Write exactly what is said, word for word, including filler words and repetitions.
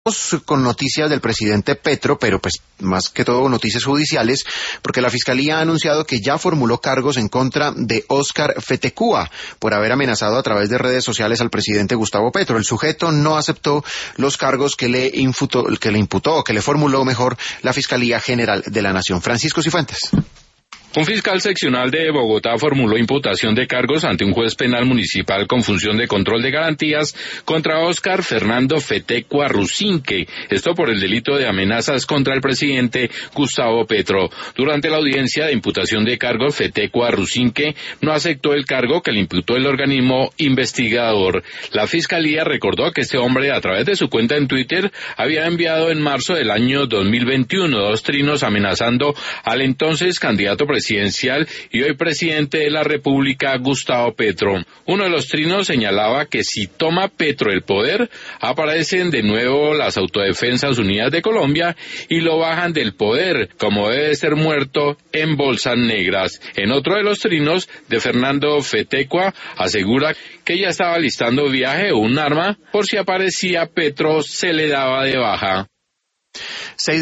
con noticias del presidente Petro, pero pues más que todo noticias judiciales, porque la Fiscalía ha anunciado que ya formuló cargos en contra de Óscar Fetekúa por haber amenazado a través de redes sociales al presidente Gustavo Petro. El sujeto no aceptó los cargos que le imputó, que le imputó, que le formuló mejor la Fiscalía General de la Nación. Francisco Cifuentes. Un fiscal seccional de Bogotá formuló imputación de cargos ante un juez penal municipal con función de control de garantías contra Óscar Fernando Fetekúa Rusinque, esto por el delito de amenazas contra el presidente Gustavo Petro. Durante la audiencia de imputación de cargos, Fetekúa Rusinque no aceptó el cargo que le imputó el organismo investigador. La fiscalía recordó que este hombre, a través de su cuenta en Twitter, había enviado en marzo del año dos mil veintiuno dos trinos amenazando al entonces candidato presidencial presidencial y hoy presidente de la República, Gustavo Petro. Uno de los trinos señalaba que si toma Petro el poder, aparecen de nuevo las Autodefensas Unidas de Colombia y lo bajan del poder, como debe ser muerto en bolsas negras. En otro de los trinos de Fernando Fetekúa asegura que ya estaba listando viaje o un arma por si aparecía Petro se le daba de baja.